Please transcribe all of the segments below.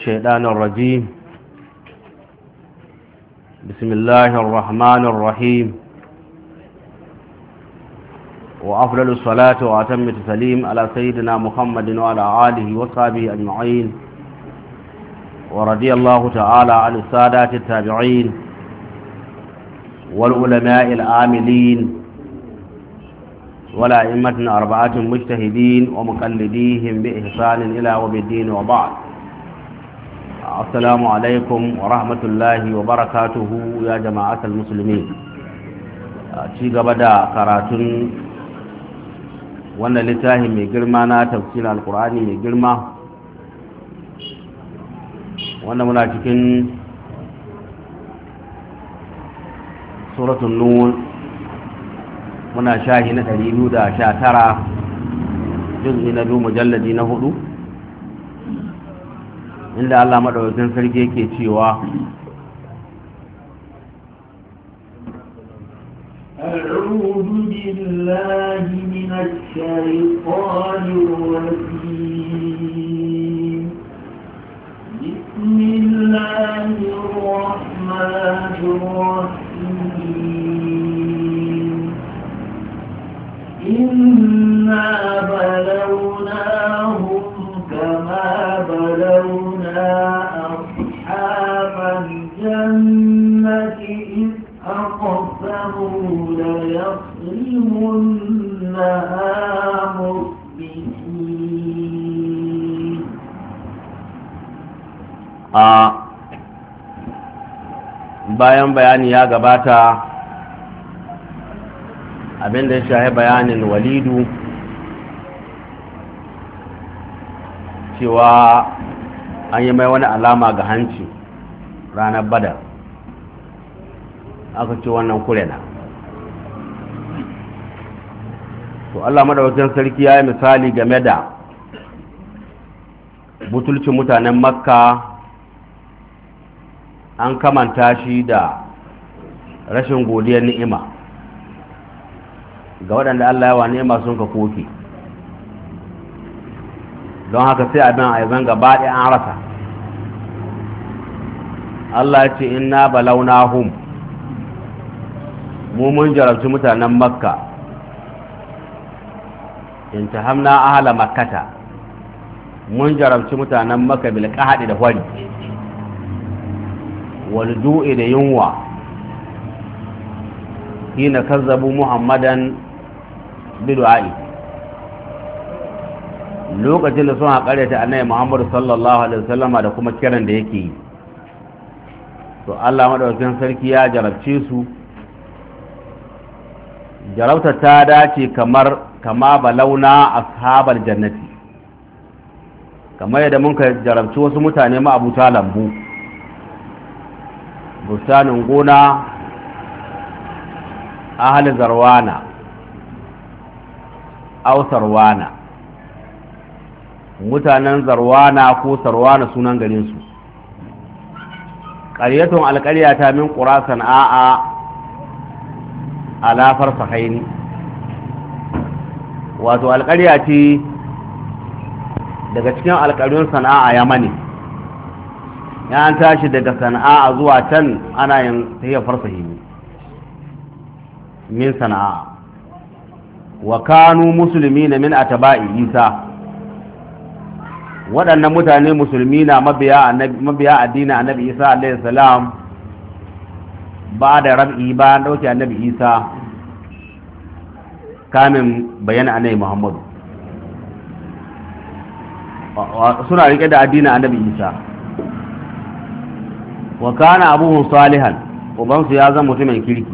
الشيطان الرجيم. بسم الله الرحمن الرحيم، وأفضل الصلاة وأتم التسليم على سيدنا محمد وعلى آله وصحبه أجمعين، ورضي الله تعالى عن السادات التابعين والعلماء العاملين والأئمة أربعة مجتهدين ومقلديهم بإحسان إلى يوم الدين، وبعد. السلام عليكم ورحمة الله وبركاته يا جماعة المسلمين. ci gaba da karatun wannan littafi mai girma na tafsirin alkur'ani mai girma, wanda muna cikin suratul nun, muna shahi na 219 juz'i na 2 mujalladi na 4, inda Allah madaukakin sarki yake cewa أعوذ بالله من الشيطان الرجيم. بسم الله الرحمن الرحيم. إنا بلوناهم كما بلونا أصحاب الجنة إذ أقسموا ليصرمنها مصبحين. bayan bayani ya gabata, abinda ya shahi bayanin walidu cewa an yi mai wani alama ga hanci ranar badar, aka ce wannan kurena. to Allah madaukakin sarki ya yi misali game da butulcin mutanen makka, an kamanta shi da rashin godiyar ni'ima ga waɗanda Allah yawa ni'ima sun ka koke, don haka sai abin a yanzu gaba ɗaya an rasa. Allah ya ce inna balawnahum, mu mun jarabci mutanen makka, intahamna ahla makkata, mun jarabci mutanen makka bil qahdi da hwari wal du'i da yunwa, hina kazzabu muhammadan bidu'ai, lokacin da sun haƙareta annabi muhammad sallallahu alaihi wasallama da kuma kiran da yake yi. to Allah madaukakin sarki ya jarabce su, jarabta ta dace kama balauna ashabar jannati, kamar yadda mun ka jarabci wasu mutane ma abuta lambu, bustanin gona, ahli zarwana aw sarwana, mutanen zarwana ko sarwana sunan garinsu. ƙaryatun alƙaryata min ƙura sana'a alafar sahaini, wato alƙarya ce daga cikin alƙaryun sana'a yamani. ya an tashi daga sana'a zuwa can ana yin tafiya farsahini min sana'a. wa kanu musulmi na min ataba'i isa, waɗannan mutane musulmi na mabiya addinin annabi isa alaihi salam, ba da rab'i ba ɗauke annabi isa kamin bayyana annabi muhammadu, suna rike da addinin annabi isa. wa kana abuhum salihan, ubansu ya zama mutumin kirki.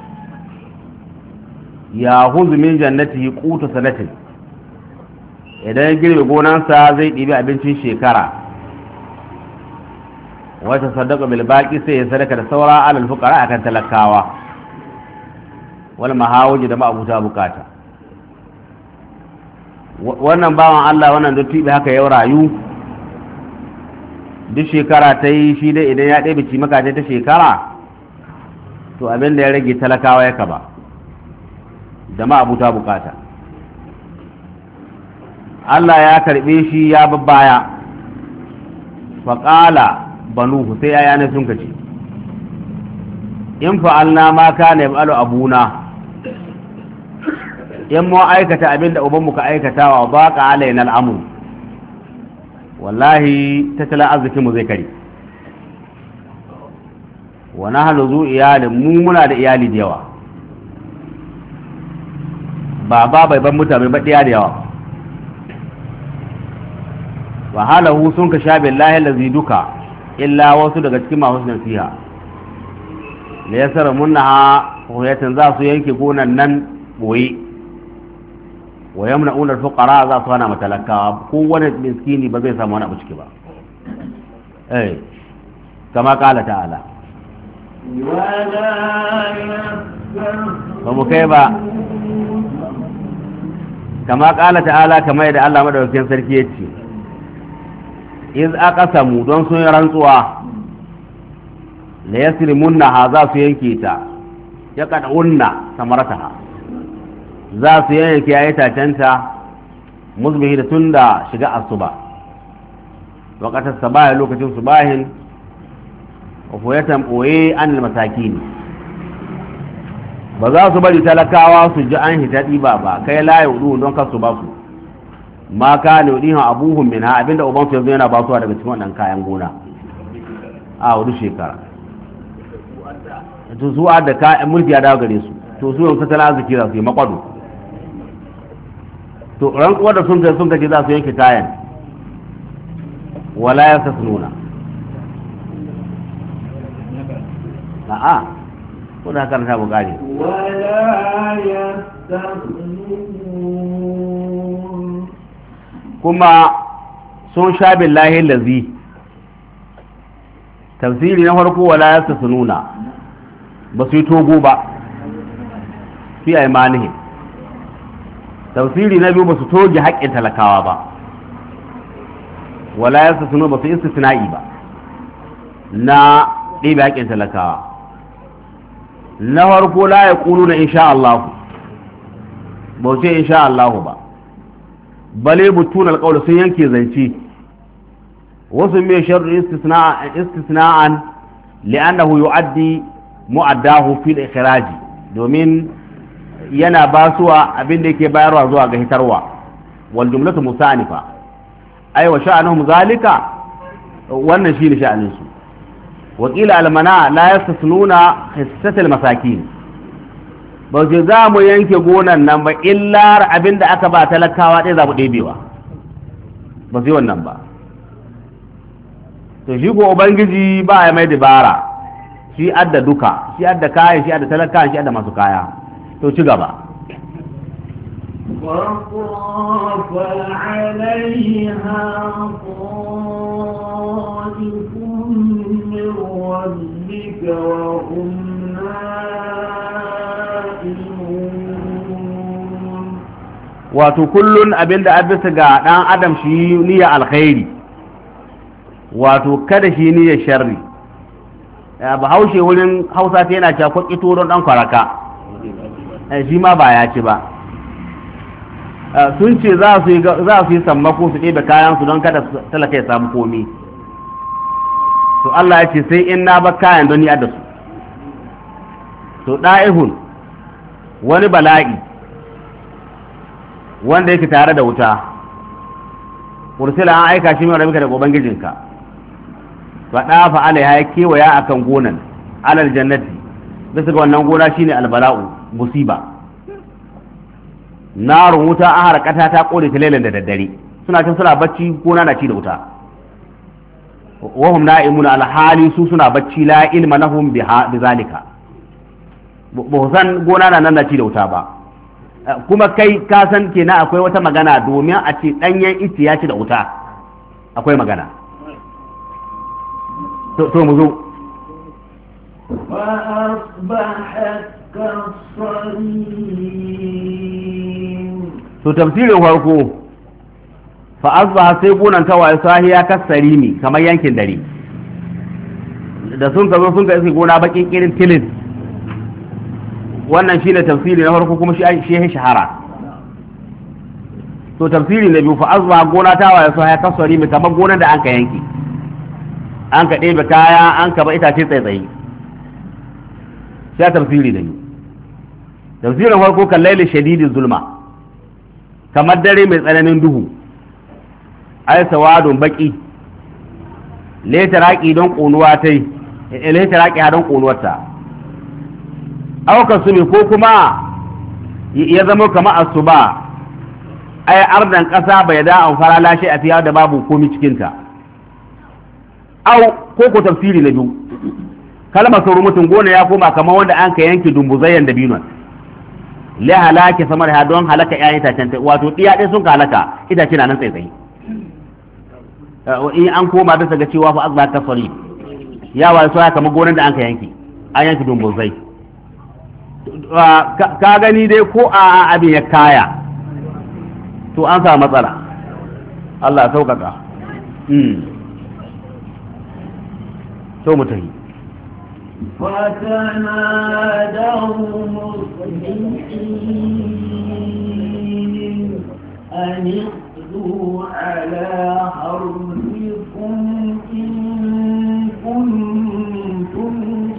ya huzu min jannatihi qutu sanatin, idan ya girbe gonansa zai ɗibi abincin shekara. wata sadaka bil baqi, sai ya sadaka da saura alal fuqara akan talakawa wal mahawiji da ma'abuta bukata. wannan bawan Allah, wannan dotti haka ya rayu, duk shekara ta yi shi dai idan ya ɗebe cimaka ta shekara, to abin da ya rage talakawa ya kaba da ma'abuta bukata. Allah ya karbe shi ya babbaya, faƙala banuhu sai yaya ne sun kace in fa'alna ma kana yab'alu abuna in mu aikata abinda ubanmu ka aikatawa ba ka alaina al'amur wallahi tattalin arzikin mu zai kare wa nahnu zu iyalin mu muna da iyali da yawa baba bai ban mutane ba da yawa wa halahu sun ka sha billahi allazi duka illa wasu daga cikin masu nasiha la yasara munha huyatan za su yanke gonan nan boye wa yamna'una al-fuqara za su hana matalaka ko wani miskini ba zai samu wani abu ciki ba kama kala ta'ala ba mu kai ba kama kala ta'ala kamar yadda Allah madaukakin sarki ya ce iz aqsamu don sun rantsuwa la yasrimunha za su yanke ta ya kad'unna samarataha za su yanke yayi tacenta musbihi da tunda shiga asuba waqatas sabahi lokacin subahin wa fuyatan boye an masakin ba za su bari talakawa su ji an hita diba ba kai la yudu don kasu ba su ma ka ne udihan abuhum minha abinda uban su yanzu yana ba su daga cikin wannan kayan gona a wani shekara to su da kayan mulki ya dawo gare su to su yanzu tattalin arziki za su yi makwado to rantsuwar da sun kace za su yanke kayan wala ya nuna a'a ko da haka na samu kare wala ya kuma sun sha billahi lazi tafsiri na farko wala ya nuna ba su yi togo ba fi aimanihim tafsiri na biyu ba su toge haƙƙin talakawa ba wala ya sunu ba su istisna'i ba na ɗebe haƙƙin talakawa na farko la ya ƙulu na insha Allah ba ce insha Allah ba bale butun alƙawar sun yanke zance wasu mai sharri istisna'an li'annahu yu'addi mu'addahu fil ikhraji domin yana basuwa abin da yake bayarwa zuwa ga hitarwa wal jumlatu musanifa ay wa sha'anuhum zalika wannan shine sha'anin su wa qila al mana la yastasnuna hissatul masakin ba je za mu yanke gonan nan ba illa abin da aka ba talakawa dai za mu ɗebewa ba sai wannan ba to shi ko ubangiji ba ya mai dabara shi adda duka shi adda kayan shi adda talakawa shi adda masu kaya to ci gaba وطاف عليها طائف من ربك وهم نائمون wato kullun abinda a bisa ga dan adam shi niyya alkhairi wato kada shi niyya sharri ba haushe wurin hausa ta yana cewa kwakito don dan kwaraka shi ma ba ya ci ba sun ce za su yi sammako su ɗebe kayansu don kada talaka ya samu komi to Allah ya ce sai in na ba kayan don ya da su to ɗa'ihun wani bala'i wanda yake tare da wuta ursila an aika shi mai rabika daga ubangijinka fa ɗafa alaiha ya kewaya akan gonan alal jannati bisa ga wannan gona shine albala'u musiba narun wuta an harakata ta kore ta lailan da daddare suna cin suna bacci gona na ci da wuta wahum na'imuna alhali su suna bacci la ilma lahum bi zalika ba san gona na nan na ci da wuta ba kuma kai ka san kenan akwai wata magana domin a ce danyen ice ya ci da wuta akwai magana to mu zo فأصبحت كالصريم to tafsirin farko fa asbaha sai gonan tawaye sahiya kasari ne kamar yankin dare da sun ka zo sun ka iske gona bakin irin tilin wannan shine tafsiri na farko kuma shi ya shahara to tafsiri na biyu fa asbaha gona tawaye sahiya kasari ne kamar gonan da an ka yanki an ka ɗebe kaya an ka ba itace tsaitsaye sai tafsiri da yi tafsirin farko kan laili shadidin zulma kamar dare mai tsananin duhu ai sawadun baki letaraki don ƙonuwa ta yi letaraki don ƙonuwarta aukar su ne ko kuma ya zama kamar asuba ai ardan ƙasa bai da an fara lashe a fiya da babu komi cikinta au ko tafsiri na biyu kalmar sauru mutum gona ya koma kamar wanda an ka yanke dumbuzayyan da binon le halake samar ha don halaka ƴaƴan itacen wato diya ɗaya sun ka halaka itace na nan tsaitsaye in an koma bisa ga cewa fa azba ta fari ya wa so kamar gonan da an ka yanke an yanke dumbuzai ka gani dai ko a abin ya kaya to an samu matsala Allah ya sauƙaƙa to mutahi فتنادوا مصبحين أن اغدوا على حرثكم إن كنتم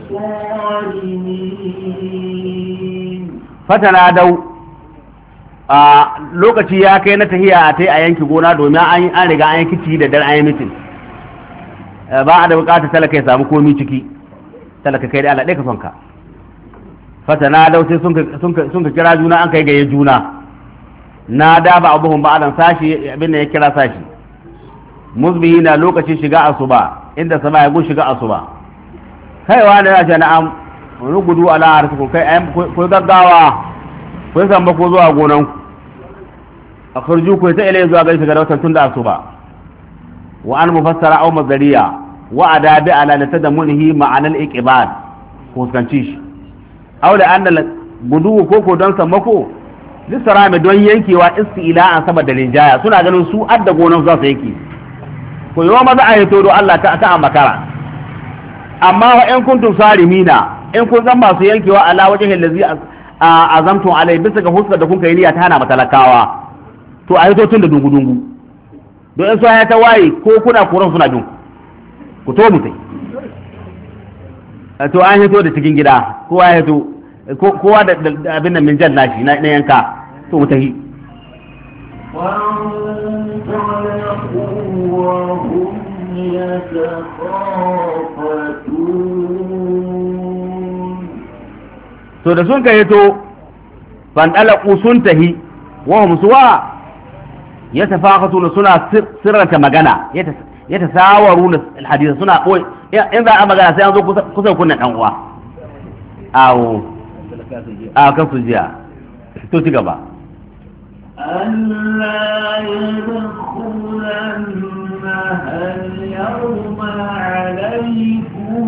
صارمين فتنادوا a lokaci ya kai na tahiya a tai a yanki gona domin an riga an yanki ciki da dan an yi mitin ba a da bukatar talaka ya samu komi ciki talaka kai da Allah ɗaya ka son ka fatana dau sai sun ka kira juna an kai gaye juna na da ba abuhun ba alan sashi abin da ya kira sashi musbihi na lokacin shiga asuba inda sama ya gun shiga asuba kaiwa da ya ce na'am rugudu ala arsukum kai ayyam ko gaggawa ko zamba ko zuwa gonan ku akhurju ku ta ilai zuwa gaishe ga watan tunda asuba wa an mufassara aw mazariya wa adabi ala latadamunihi ma'ana al-iqbal ko kanci shi aw da annal gudu ko don sammako lisarami don yankewa isti'ila an saboda rinjaya suna ganin su adda gonan za su yanke ko yawa maza a yato don Allah ta makara amma wa in kuntum sarimina in kun zan masu yankewa ala wajhi allazi azamtum alai bisa ga huskar da kun kai niyya ta hana matalakawa to a yato tun da dungu don in so ya ta waye ko kuna koran suna bin ku to mutai to an hito da cikin gida kowa ya hito kowa da abin nan min jan nashi na yanka to mutahi to da sun ka hito fandalaku sun tahi wa hum suwa yatafaqatuna suna sirrata magana yatasawaruna alhadith suna koyi in za a magana sai an zo kusa kunnan dan uwa awo a kan su jiya to ci gaba ألا يدخلنها اليوم عليكم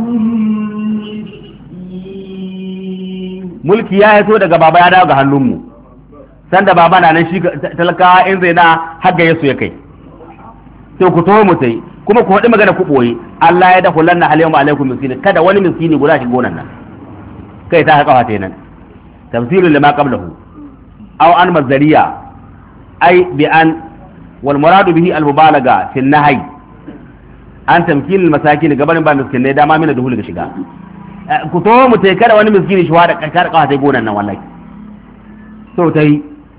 مسكين mulki ya hito daga baba ya dawo ga hannunmu sanda baba na nan shi talakawa in zai na hagga yasu ya kai sai ku taho mu sai kuma ku faɗi magana ku ɓoye Allah ya dafa lanna alaykum alaikum miskin kada wani miskini guda shi gonan nan kai ta haka fata nan tafsirul lima qablahu aw an mazariya ay bi an wal muradu bihi al mubalaga fi nahyi an tamkin al masakin gabanin ba miskinai dama mina duhul ga shiga ku taho mu sai kada wani miskini shi wada kar kawata gonan nan wallahi so tai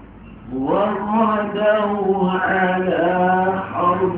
وغدوا على حرب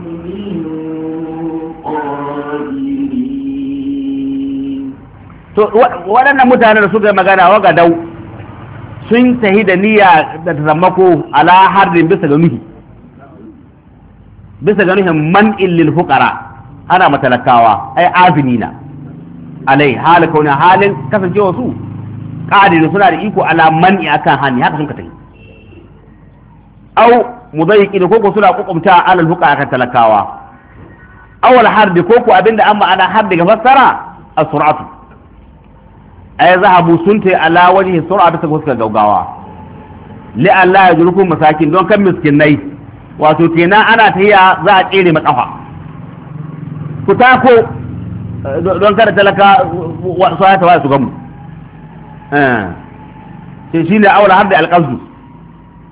قادرين to waɗannan mutanen da suka magana waga dau sun tahi da niyya da tasammako ala harbin bisa ga nuhi bisa ga nuhin man illil fuqara ana matalakawa ai azinina alai hal kauna halin kasancewa su qadirin suna da iko ala man'i akan hani haka sun ka tahi aw mudayyiqin koko suna kokumta alal fuqara akan talakawa aw al harbi koko abinda amma ana harbi ga fassara as-sur'atu ay zahabu sunta ala wajhi sur'atu ta fuskar gaugawa li Allah ya jurkum masakin don kan miskinai wato kenan ana tahiya za a tsere makafa ku tako don kada talaka sai ta waye su gamu shi ne aula harbi al-qazdu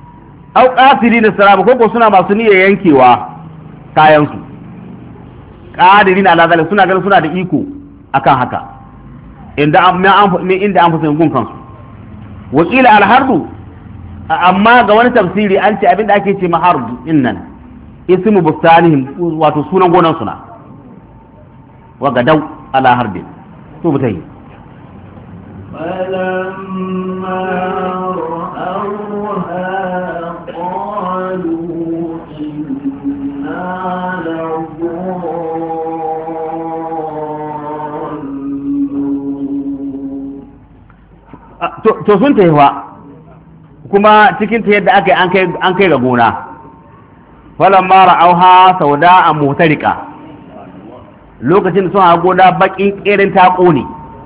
aw qasirin as-salam ko suna masu niyyar yankewa kayan su qadirina ala zalika suna ganin suna da iko akan haka inda an fusa gun kansu wakila alhardu amma ga wani tafsiri an ce abinda ake ce mahardu innan ismu bustanihim wato sunan gonan suna wa gadau ala harbin to butai فلما رأوها قالوا إنا to sun taiwa kuma cikin ta yadda aka yi an kai ga gona falon mara auha sauda a mutarika lokacin da sun hago da bakin irin ta ƙone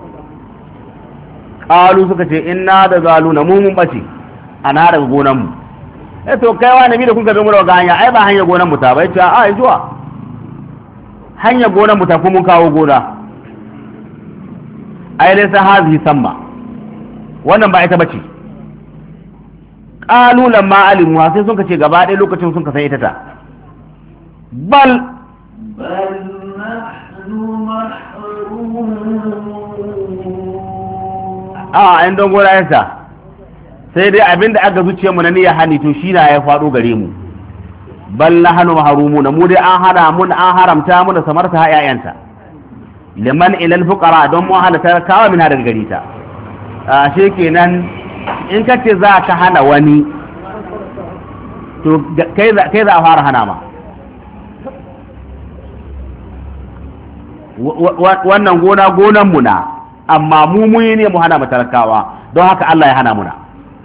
ƙalu suka ce inna da zalu na mun bace a na daga gonanmu to kai wa nabi da kun gabe mu daga hanya ai ba hanyar gonan mu ta bai ce a zuwa hanyar gonan mu ta kuma mun kawo gona ai laysa hazihi samma wannan ba ita bace qalu lamma alimu sai sun kace gaba ɗaya lokacin sun kasan ita ta bal nahnu mahrumun in don gora yasa sai dai abinda aka zuciya mu na niyyar hani to shi na ya faɗo gare mu bal nahnu mahrumun mu dai an haramta mu da samarta ƴaƴanta liman ilal fuqara don mu halata kawa min daga gari ta ashe kenan in kace za ka hana wani to kai za a fara hana ma wannan gonan mu na amma mu muyi ne mu hana matalakawa don haka Allah ya hana muna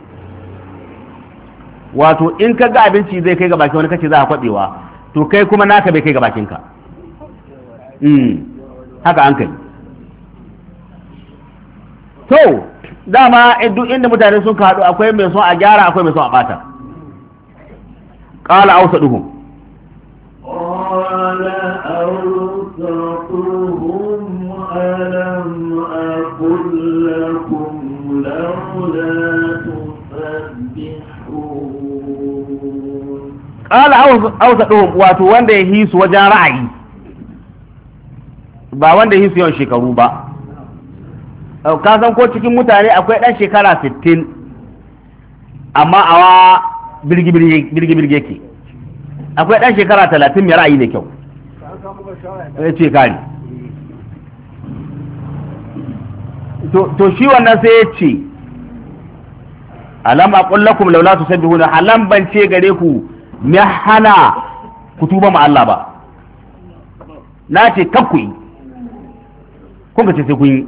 wato in ka ga abinci zai kai ga baki wani kace za ka kwabewa to kai kuma naka bai kai ga bakinka haka an kai to dama duk inda mutane sun ka haɗu akwai mai son a gyara akwai mai son a ɓata ƙala ausaduhum قال أوسطهم ألم أقل لكم لولا تسبحون قال أوسطهم واتو wanda ya hisu wajen ra'ayi ba wanda ya hisu yawan shekaru ba ka san ko cikin mutane akwai ɗan shekara 60 amma awa birgi yake akwai ɗan shekara 30 mai ra'ayi ne kyau ya ce kari to shi wannan sai ya ce alam aqul lakum laula tusabbihuna halam ban ce gare ku me hana ku tuba ma Allah ba na ce kakku yi kun ka ce sai kun yi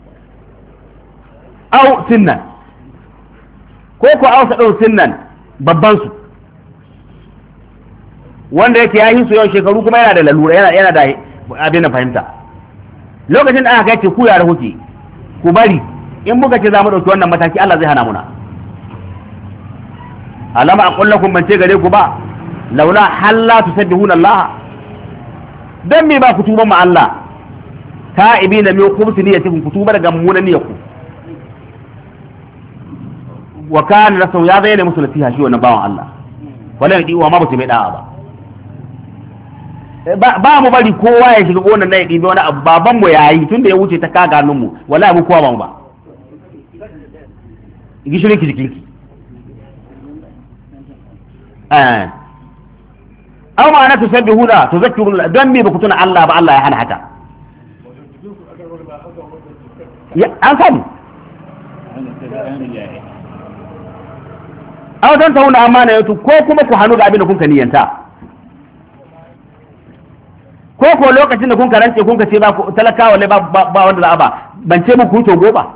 au sinnan ko ku au sa sinnan babban su wanda yake ya yi su yawan shekaru kuma yana da lalura yana da abin da fahimta lokacin da aka kai ce ku yara kuke ku bari in muka ce za mu ɗauki wannan mataki Allah zai hana muna alama a kullakum ban ce gare ku ba laula halla tusabbihuna Allah dan me ba ku tuba ma Allah ta'ibina min khubthi niyyatikum ku tuba daga mummunan niyyarku wa kana rasul ya bayyana musu nasiha shi wannan bawan Allah wala yadi wa ma ba su mai da'a ba mu bari kowa ya shiga gonan nan ya dibe wani abu baban mu yayi tunda ya wuce ta kaga hannun mu wallahi mu kowa ba mu ba gishirin ki jikinki aw ma na tusabbihuna tuzakkiru dan me ba ku tuna Allah ba Allah ya hana haka ya an sani aw dan tauna amana yato ko kuma ku hanu ga abin da kun ka niyanta ko lokacin da kun ka rance kun ka ce ba talakawa ne ba wanda za a ba ban ce muku togo ba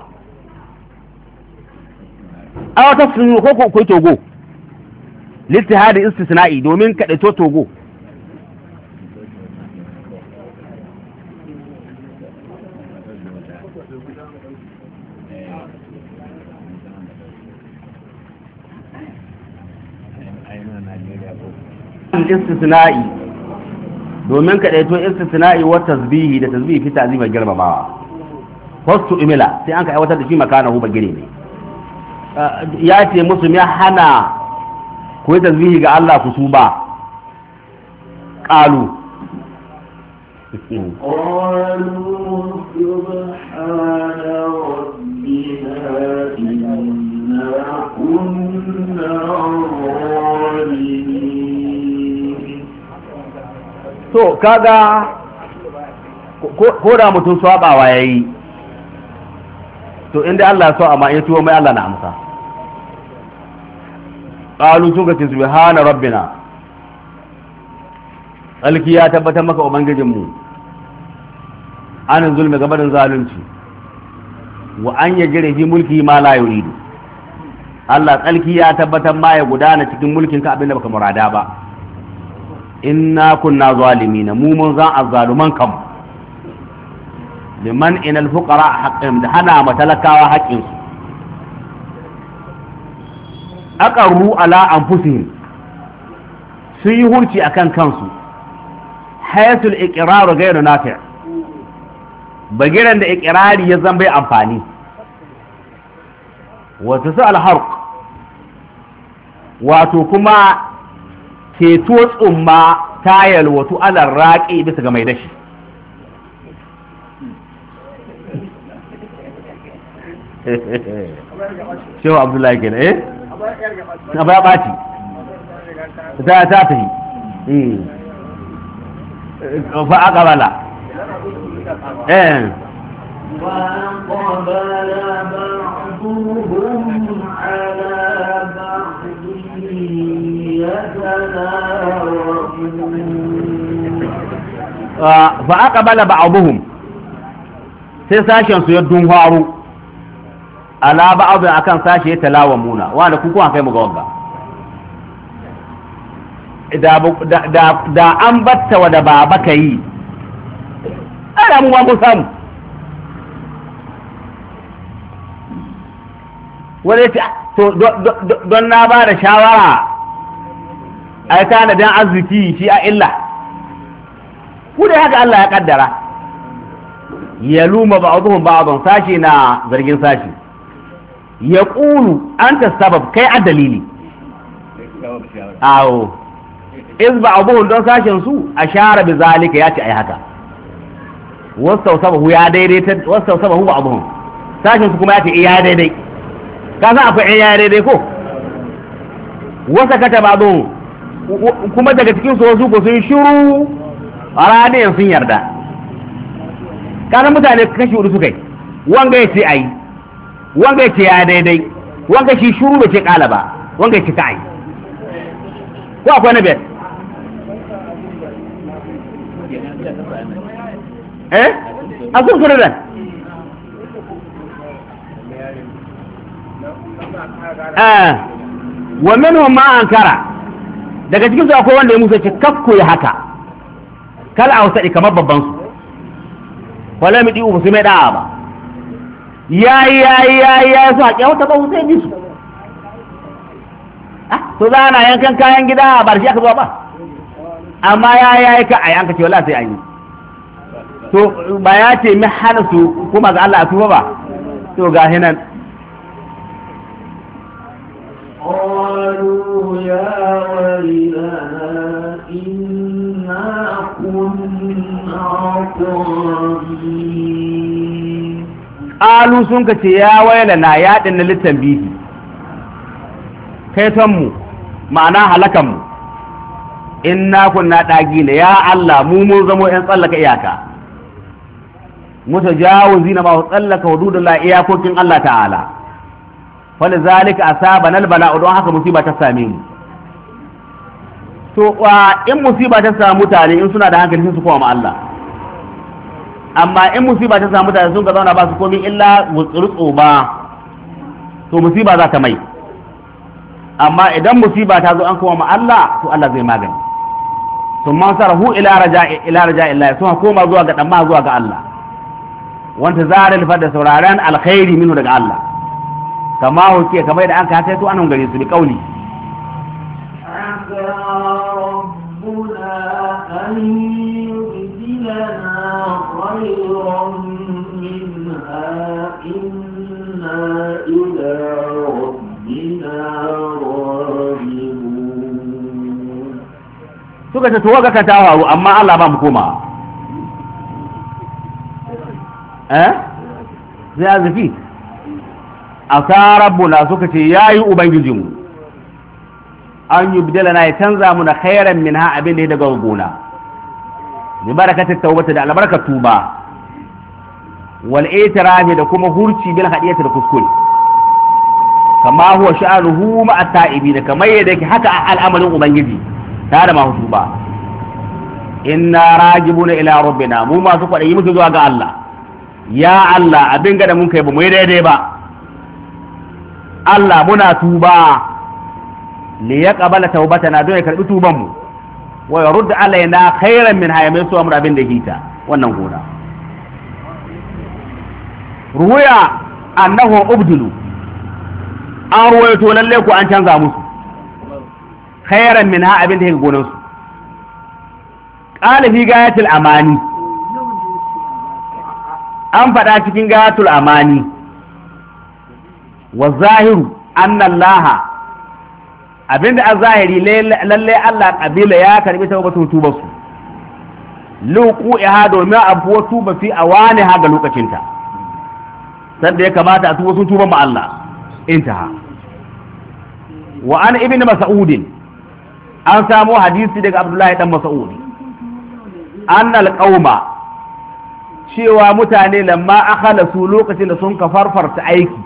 aw ta sunu ko ku togo littihadi istisna'i domin ka daito togo istisna'i domin ka daito istisna'i wa tasbihi da tasbihi fi ta'zima girmamawa wasu imila sai an ka aiwatar da shi makanahu bagire ne ya ce musu ya hana ku yi tasbihi ga Allah ku tuba qalu قالوا سبحان ربنا إنا كنا ظالمين. to kaga ko da mutum sabawa yayi to inda Allah ya so amma in tuwo mai Allah na amsa. qalu sun ga subhana rabbina, alki ya tabbatar maka ubangijinmu anan zulmi gabanin zalunci wa an yajri fi mulki ma la yuridu. Allah tsalki ya tabbatar ma ya gudana cikin mulkin ka abinda baka murada ba. Inna kunna zalimina, mu mun zan azzaluman kam liman inal fuqara haqqin, da hana matalakawa haƙƙin su. aqarru ala anfusihim, sun yi hurci akan kansu. hayatul iqraru ghayru nafi', bagiran da iqrari ya zan bai amfani. wato su alharq, wato kuma ceto tsumma tayal wato alar raƙi bisa ga mai dashi. shehu abdullahi kenan na ba ɓaci ta ta yi fa aqbala وأقبل بعضهم على بعض يتلاومون. فأقبل بعضهم sai sashen su ya dunharu ala ba'd akan sashe ya talawamuna wanda ku kuma kai mu ga wanga da an batta wa da baba kai ana mu ba mu samu wanda ya ce to don na ba da shawara ai kana dan arziki shi a illa ku dai haka Allah ya kaddara ya luma ba'dhum ba'dhan sashi na zargin sashi ya qulu anta sabab kai a dalili awo iz ba'dhum don sashin su ashara bi zalika ya ce ai haka wastawsabahu ya daidaita wastawsabahu ba'dhum sashin su kuma ya ce iya daidai ka san akwai iya daidai ko wasa kata ba'dhum kuma daga cikin su wasu ko sun shiru a ranar sun yarda. Kanan mutane kashi hudu suka yi, wanga ya ce ayi, wanga ya ce ya daidai, wanga shi shuru da ce kala ba, wanga ya ce ka ayi. Ko akwai na biyar? A sun suru dan? Wa minhum ma ankara, daga cikin su akwai wanda ya musa ce kakku ya haka, kal a wasaɗi kamar babban su. wala mi diu su mai da'a ba yayi su haƙe wata ba sai bi su to za na yankan kayan gida ba shi aka zuwa ba amma yayi ka ayi an ka ce wallahi sai an yi to ba ya ce mi hana su kuma ga Allah a tuba ba to ga hinan قالوا يا ويلنا إنا كنا طاغين قالوا سنك يا ويلنا يا دنا للتنبيه كيتمو معنى هلكمو إنا كنا طاغين يا الله مو mun zamo ƴan tsallaka iyaka mutajawizina ma tsallaka hududullah iyakokin Allah ta'ala falizalika asabana albala'u don haka musiba ta same mu to in musiba ta samu mutane in suna da hankali sun su koma Allah amma in musiba ta samu mutane sun ga zauna ba su komai illa rutsu ba to musiba za ta mai amma idan musiba ta zo an koma Allah to Allah zai magani sun man sarahu ila raja'i Allah sun koma zuwa ga damma zuwa ga Allah wanda zarar fa da sauraron alkhairi minu daga Allah kama hoke kamar da an ka kai to anan gare su bi kauli ربنا أن يبدلنا خيرا منها إنا إلى ربنا راغبون suka ce to waga ka tawaru amma Allah ba mu koma sai azifi asa rabbuna suka ce yayi ubangijinmu an yubdala na ya canza mu na khairan minha abin da ya daga gona bi barakatit tawbati da albarkatu tuba wal itirafi da kuma hurci bil hadiyati da kuskure kama huwa sha'anuhu ma at-ta'ibin kamar yadda yake haka al'amarin ubangiji tare ma tuba inna rajibuna ila rabbina mu masu kwadayi muke zuwa ga Allah ya Allah abin ga da mun kai ba mu yi daidai ba Allah muna tuba li yaqbala tawbatana don ya karbi tuban mu wa yurd alaina khairan min haymin su amra abin da hita wannan gona ruwaya annahu ubdulu an ruwaito lalle ku an canza musu khairan min ha abin da yake gonan su qala fi gayatul amani an faɗa cikin gayatul amani wa zahiru anna allaha abinda a zahiri lalle Allah kabila ya karbi tawbatu tuba su luqu iha domin abuwa tuba fi awani ha ga lokacinta sanda ya kamata a tuba sun tuba ma Allah intaha wa an ibn mas'ud an samu hadisi daga Abdullahi dan Mas'ud annal qauma cewa mutane lamma akhlasu lokacin da sun ka farfarta aiki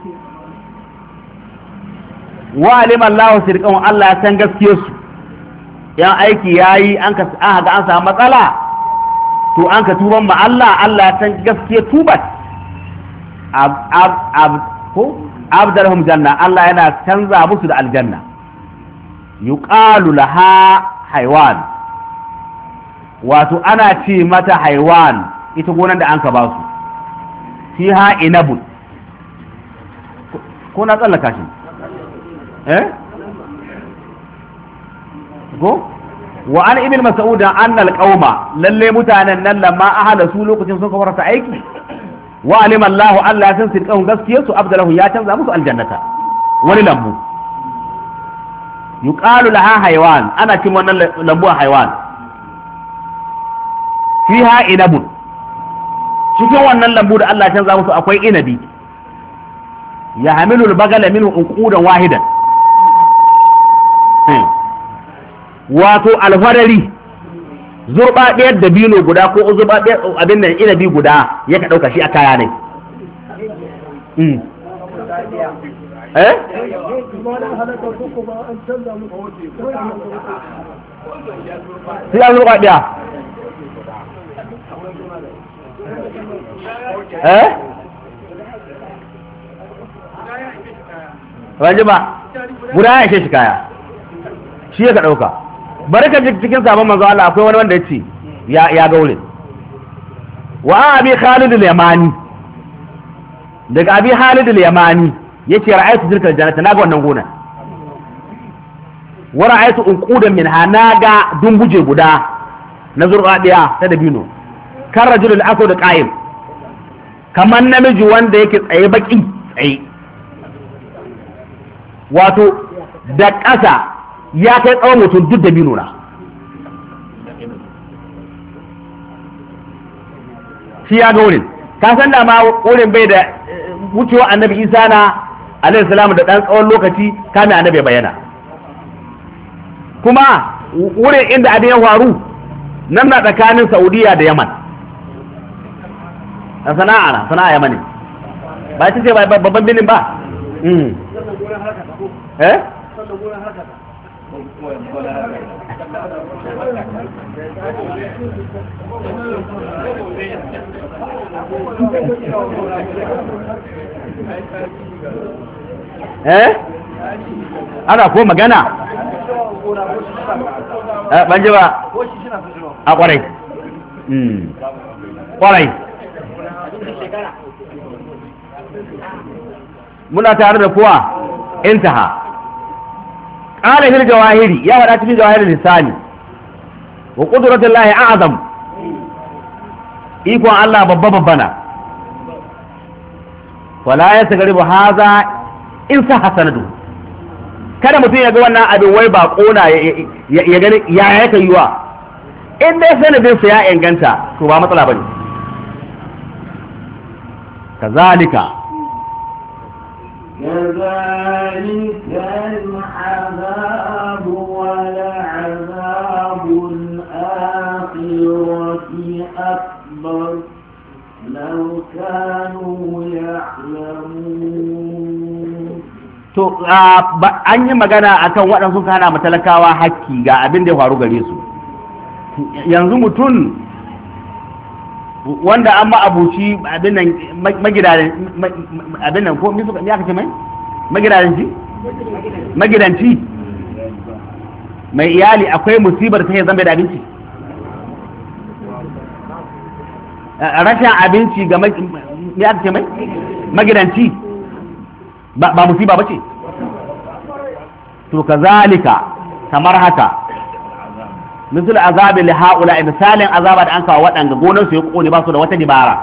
wa alima Allah sirqan Allah ya san gaskiyar su yan aiki yayi an ga an samu matsala to an ka tuban ma Allah Allah ya san gaskiyar tubat abdarhum janna Allah yana canza musu da aljanna yuqalu laha haywan wato ana ce mata haywan ita gonan da an ka ba su fiha inabun ko na tsallaka shi go wa an ibn mas'ud anna alqauma lalle mutanen nan lamma ahala su lokacin sun kafarta aiki wa alima Allah Allah ya san sirqahum gaskiyarsu abdalahu ya canza musu aljannata wani lambu yuqalu laha haywan ana cin wannan lambu haywan fiha inabun cikin wannan lambu da Allah ya canza musu akwai inabi ya hamilu al-bagala minhu unqudan wahidan wato alfarari zurba ɗayar da bino guda ko zurba ɗayar abin nan inabi guda ya ka ɗauka shi a kaya ne sai an zurba ɗaya wajen ba guda ya ishe shi kaya shi ya ka ɗauka bari ka cikin sabon manzo Allah akwai wani wanda ya ce ya gaure wa abi Khalid al-Yamani daga abi Khalid al-Yamani yace ra'aytu tilka al-jannata naga wannan gona wa ra'aytu unqudan minha naga dumbuje guda na zurba daya ta dabino kan rajulul asad qa'im kaman namiji wanda yake tsaye baki tsaye wato da ƙasa ya kai tsawon mutum duk da bino na shi ya ga wurin ka san da ma wurin bai da wucewa annabi isa na alaihi salam da dan tsawon lokaci kamin annabi bayana kuma wurin inda abin ya faru nan na tsakanin saudiya da yaman a sana'a yamani ba ce ce babban binin ba ana ko magana ban ji ba a kwarai kwarai muna tare da kuwa intaha qala fil jawahiri ya wada cikin jawahirul lisani wa qudratullahi a'zam ikon Allah babba babbana wala yasgaribu haza in sa hasanadu kada mutum ya ga wannan abin wai ba kona ya gani ya yake yiwa in dai sanadin sa ya inganta to ba matsala bane kazalika كذلك العذاب ولعذاب الآخرة أكبر لو كانوا يعلمون. to an yi magana akan waɗansu kana matalakawa hakki ga abin da ya faru gare su yanzu mutum wanda an ma'abuci abin nan magidanin abin nan ko me suka ya kace mai magidanci mai iyali akwai musibar ta ya zama da abinci rashin abinci ga ya kace mai magidanci ba musiba bace to kazalika kamar haka misal azabi li haula misalin azaba da an kawo waɗanda gonar su ya kone ba su da wata dibara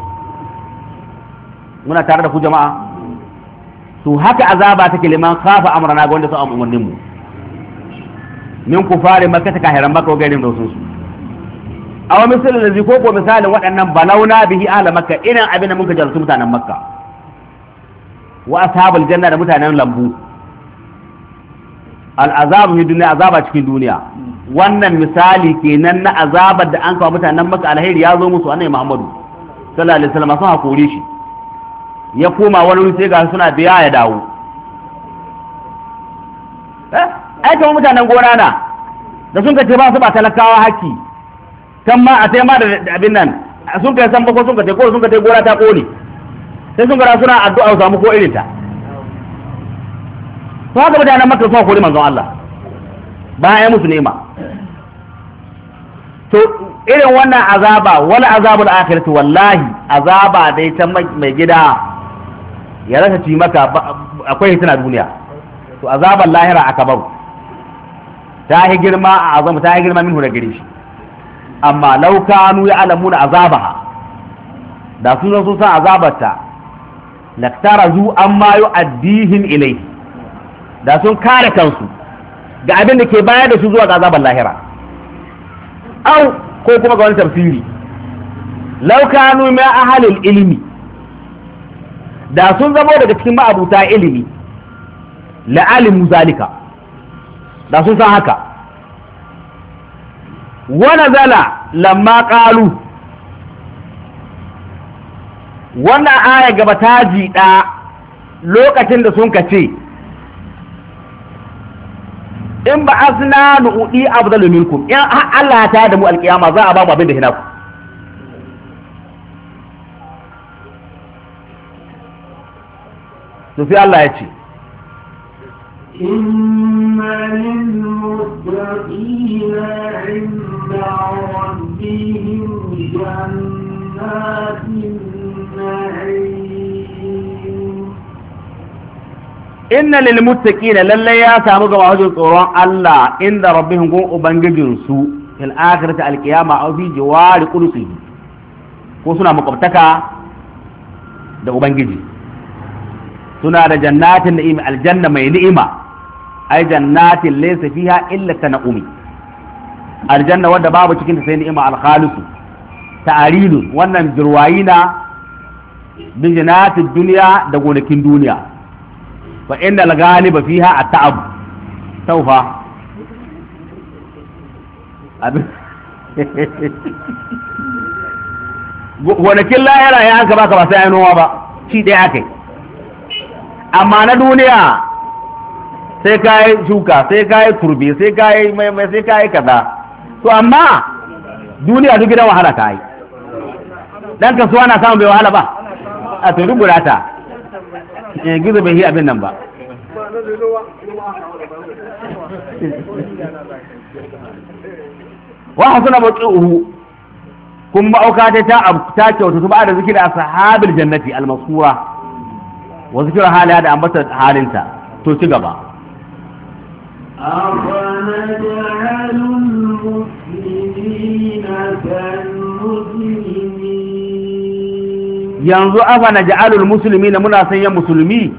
muna tare da ku jama'a to haka azaba take liman khafa amrana ga wanda su umurnin mu min kufari makka ta kahiran makka gairin da su aw misal allazi ko misalin waɗannan balauna bihi ahla makka irin abin da muka jarsu mutanen makka wa ashabul janna da mutanen lambu al'azabu fi duniya azaba cikin duniya wannan misali kenan na azabar da an kawo mutanen maka alheri ya zo musu annabi Muhammadu sallallahu alaihi wasallam sun hakuri shi ya koma wani wuri sai ga suna biya ya dawo ai kamar mutanen gona na da sun kace ba su ba talakawa haki kan ma a sai ma da abin nan sun kai san bako sun kace ko sun kace gona ta kone sai sun gara suna addu'a su samu ko irin ta to haka mutanen makka sun kori manzon Allah ba ya musu nema to irin wannan azaba wala azabul akhirati wallahi azaba dai ta mai gida ya rasa ci maka akwai hitina duniya to azaban lahira akabaru ta yi girma a azamu ta yi girma minhu da gare shi amma law kanu ya'lamuna azabaha da sun san azabarta laktarazu amma yu'addihim ilayhi da sun kare kansu ga abin da ke bayar da su zuwa ga azabar lahira au ko kuma ga wani tafsiri law kanu ma ahalil ilmi da sun zamo daga cikin ma'abuta ilimi la alimu zalika da sun san haka wa nazala lamma qalu wannan aya gaba ta jiɗa lokacin da sun kace in ba asna nu'udi afdalu minkum in Allah ta da mu alkiyama za a ba mu abin da hina ku to sai Allah ya ce inna lil muttaqina 'inda rabbihim jannatin na'im inna lil muttaqina lalle ya samu ga wajin tsoron Allah inda rabbihim gun ubangijin su fil akhirati al qiyama aw fi jiwari qudsihi ko suna makwabtaka da ubangiji suna da jannatin na'im aljanna mai ni'ima ai jannatin laysa fiha illa tan'umi aljanna wadda babu cikin ta sai ni'ima al khalisu ta'arilun wannan jirwayina bin jannatin duniya da gonakin duniya fa inda al-ghaliba fiha at-ta'ab tawfa gonakin lahira ya aka baka ba sai ai noma ba shi dai akai amma na duniya sai kai shuka sai kai turbe sai kai mai sai kai kaza to amma duniya duk gidan wahala kai dan kasuwa na samun bai wahala ba a to rubuta ta gizo bai yi abin nan ba wa hasuna baqi'uhu kun ma'auka ta kyautu ba da zikir ashabil jannati al-masura wa zikir haliya da ambata halinta to ci gaba أفنجعل المسلمين كالمجرمين yanzu afa na ja'alul musulmi na muna sanya musulmi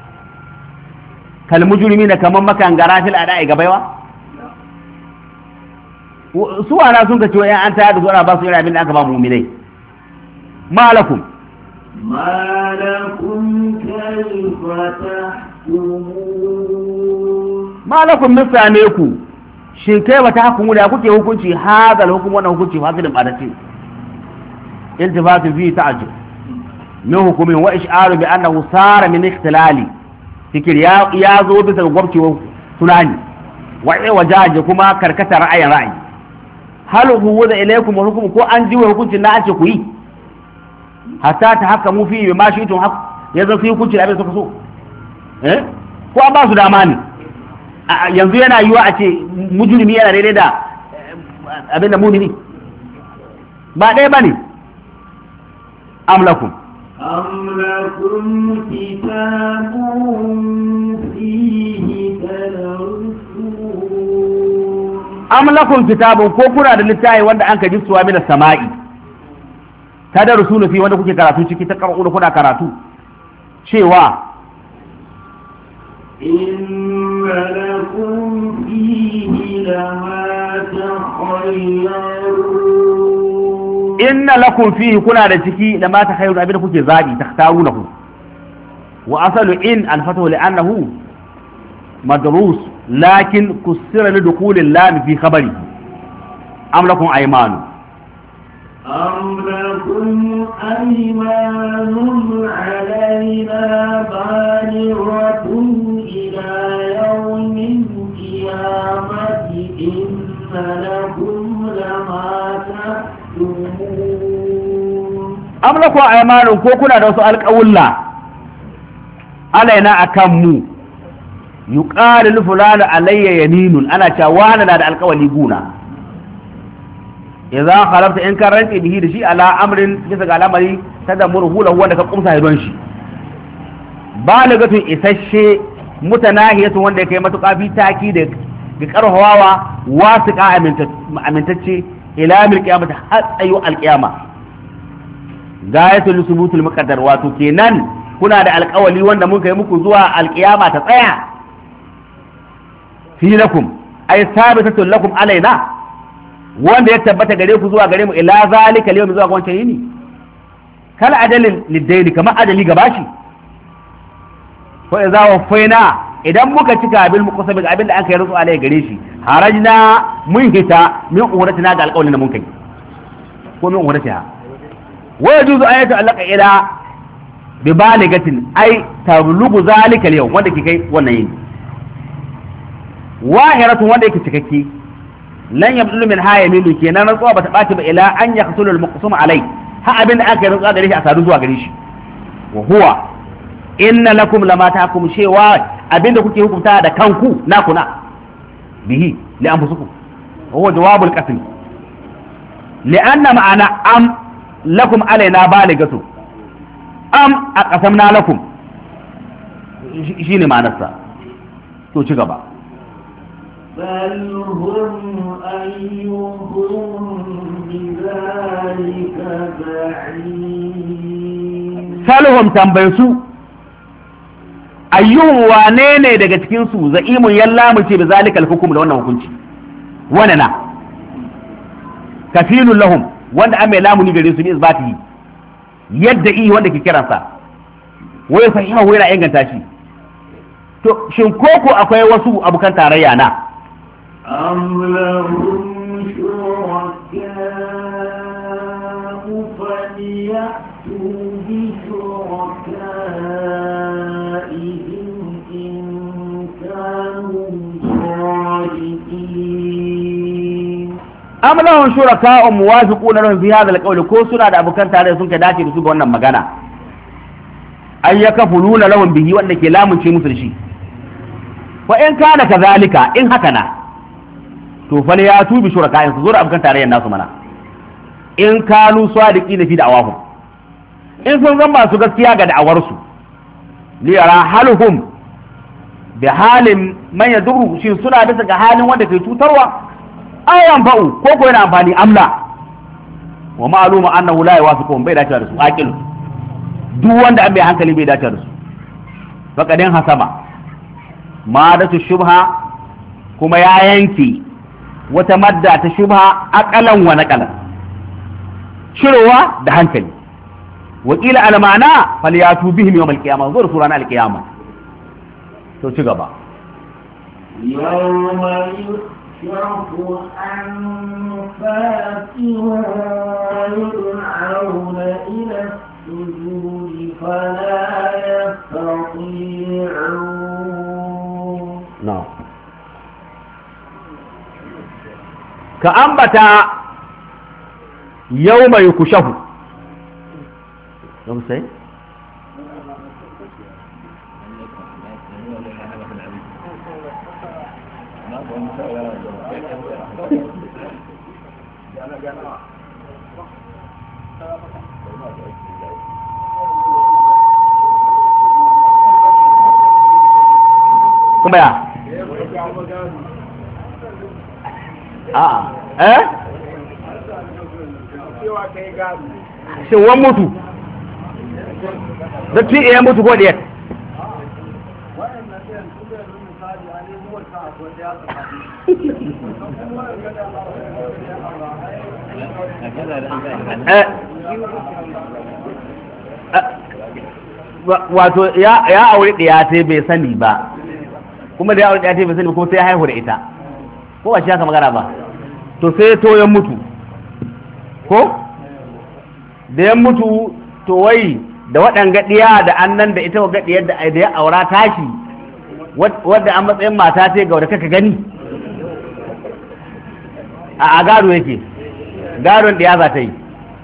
kal mujrimi na kaman makan garafil ada'i gabaiwa su ana sun ka ce wa an tayar da su ana ba su irin abin da aka ba mu'minai malakum ما لكم كيف تحكمون ما لكم من ساميكم shin kai wata hukumu da kuke hukunci hadal hukum wannan hukunci fasidin badace iltifatu fi ta'ajjub min hukumin wa ish'aru bi annahu sara min ikhtilali fikir ya zo bisa gwabcewar tunani wa wajaje kuma karkata ra'ayi hal huwa da ilaykum hukum ko an ji hukuncin na ace ku yi hatta ta haka mu fi ma shi tun haka yanzu fi hukuncin abin suka so ko an ba su dama ne yanzu yana yiwa a ce mujrimi yana daidai da abin da mumini ba ɗaya ba ne amlakum amlakum kitabun ko kuna da littafi wanda an ka jisuwa mina sama'i ta da rusulu fi wanda kuke karatu ciki ta karɓu da kuna karatu cewa إن لكم فيه لما تخيرون إن لكم فيه كنا لتكي لما تخيرون أبدا كنت زادي تختارونه وأصل إن أنفته لأنه مدروس لكن كسر لدخول اللام في خبره أم لكم أيمان أم لكم أيمان علينا بالغة إلى يوم القيامة إن لكم لما تحكمون أم لكم أيمان كوكونا دو سؤال قولا علينا أكمو يقال لفلان علي يمين أنا شوانا دا القول يقونا idza khalafta in kan rantsi bihi da shi ala amrin bisa ga al'amari tadammuruhu lahu wanda ka kumsa hidon shi balagatun isasshe mutanahiyatun wanda ya kai matuƙa fi taki da karhawawa wasiqa amintacce ila mil qiyamah har tsayu alqiyama gayatul subutul muqaddar wato kenan kuna da alƙawali wanda mun kai muku zuwa alqiyama ta tsaya fi lakum ay sabitatun lakum alaina wanda ya tabbata gare ku zuwa gare mu ila zalika al-yawm zuwa wancan yini kal adalin lidayni kamar adali gabashi ko idza wafaina idan muka cika bil muqassab abin da an kai rusu alai gare shi harajna mun hita min umratina ga alƙawarin da mun kai ko min umratiha wa yajuzu ayatu allaka ila bi baligatin ay tablugu zalika al-yawm wanda ke kai wannan yini wahiratun wanda yake cikakke lan yabdulu min haya milu kenan rantsuwa bata baci ba ila an yaqtulu al-muqsum alai ha abin da aka yi rantsuwa gare shi a sadu zuwa gare shi wa huwa inna lakum lama tahkum shewa abinda kuke hukunta da kanku nakuna bihi li anfusukum wa huwa jawabul qasm li'anna ma'ana am lakum alaina baligatu am aqsamna lakum shine ma'anarsa to ci gaba بل هم أيهم بذلك بعيد salhum tambayosu ayyuhum wane ne daga cikin su za'imun yallamu ce bi zalikal hukum da wannan hukunci wane na kafilun lahum wanda an mai lamuni gare su bi isbatihi yadda i wanda ke kiransa wai fahimu yana inganta shi to shin koko akwai wasu abukan tarayya na أم لهم شركاء فليأتوا بشركائهم إن كانوا صادقين am lahum shuraka'u muwafiquna lahum fi hadha al-qawl ko suna da abukan tarayya sun ka dace da su ga wannan magana ay yakfuluna lahum bihi wanda ke lamunce musu da shi wa in kana kadhalika in haka na to fa ya tubi shuraka'in su zura abukan tarayyar nasu mana in kanu sadiqina fi da'awahum in sun zama su gaskiya ga da'awar su li yara haluhum bi halin man yadurru shi suna bisa ga halin wanda ke tutarwa ayan ba'u ko ko yana amfani amla wa ma'luma annahu la yawafiqu bai dace da su aqil duk wanda an bai hankali bai dace da su faqadin hasaba ma da su shubha kuma ya yanke wata madda ta shubha aqalan wa naqalan shirowa da hankali wakila almana falyatu bihim yawm alqiyamah zuwa suran alqiyamah to ci gaba yawma yushrafu an fatiha yud'auna ila sujudi fala yastati'un no ka ambata yawma yukushafu don sai kuma ya shin wan mutu da ci iya mutu ko diyar wato ya aure ɗaya sai bai sani ba kuma da ya aure ɗaya sai bai sani kuma sai ya haihu da ita ko ba shi haka magana ba to sai to ya mutu ko da ya mutu to wai da waɗanga ɗiya da annan da ita ga ɗiyar da ya aura tashi wadda an matsayin mata ce ga wadda kaka gani a gado yake gadon ɗiya za ta yi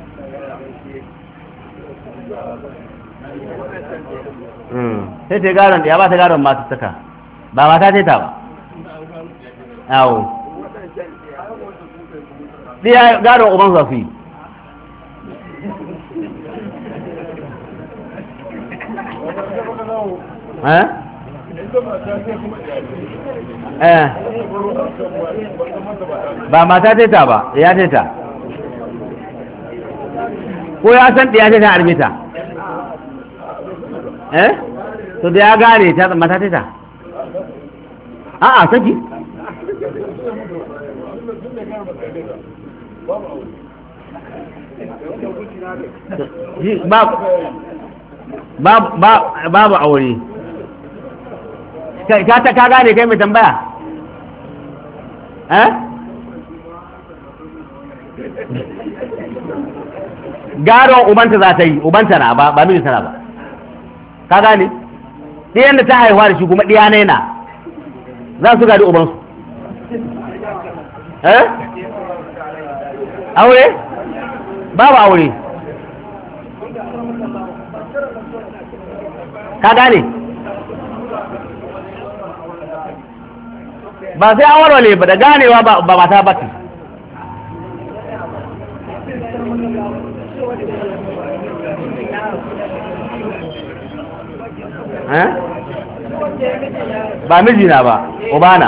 sai ta yi gadon ɗiya ba ta gadon mata saka ba mata ce ta ba awo ɗiya gadon uban za su yi ba mata ta ba ya ta ko ya san ɗiya ta armita to da ya gane ta mata ta a'a saki babu aure ka gane kai mai tambaya gado ubanta za ta yi ubanta na ba mini sana ba ka gane ɗiyan da ta haihuwa da shi kuma ɗiya ne na za su gadi ubansu aure babu aure ka gane ba sai an warware ba da ganewa ba mata ba ce ba mijina ba ubana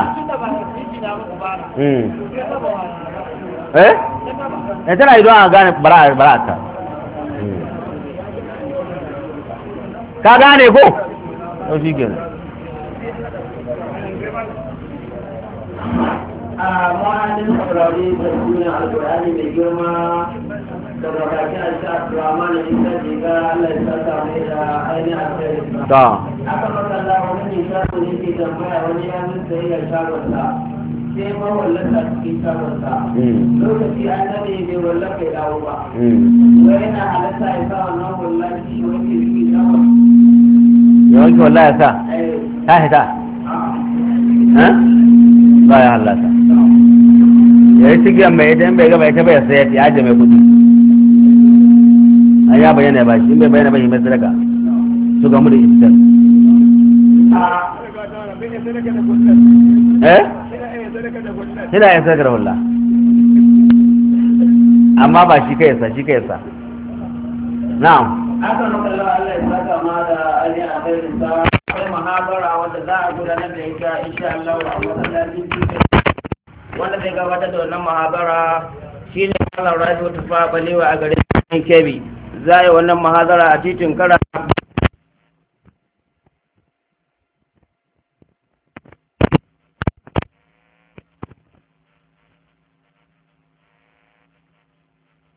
tana yi don a gane bara'ata ka gane ko? yau shi gane a ma'anin saurari da duniya alkur'ani mai girma daga bakin alshaf rama na isa jiga allah ya sassa mai da ainihin alkhairinsa aka makalla wani ne shago ne ke tambaya wani ya nuna ya shagonsa sai mawallata cikin shagonsa lokaci an dade bai wallaka ya dawo ba wai yana halatta ya sa wannan wallaci wani ke cikin shagon ya wanke wallahi ya sa ta hita ba ya halatta ya yi sigiyar mai idan bai gaba ita bai sayar ya ajiye mai kudi an ya bayyana ya bashi in bai bayyana bai mai sadaka su gamu da ita ina yin sadaka da hulla amma ba shi kai yasa na'am aka makalla Allah ya saka ma da ainihin alkhairin sa akwai muhabara wanda za a gudanar da ita insha Allah a masallacin wanda zai gabatar da wannan muhabara shine Allah Rabi'u Tufa Balewa a garin Kebbi za a yi wannan muhabara a titin Kara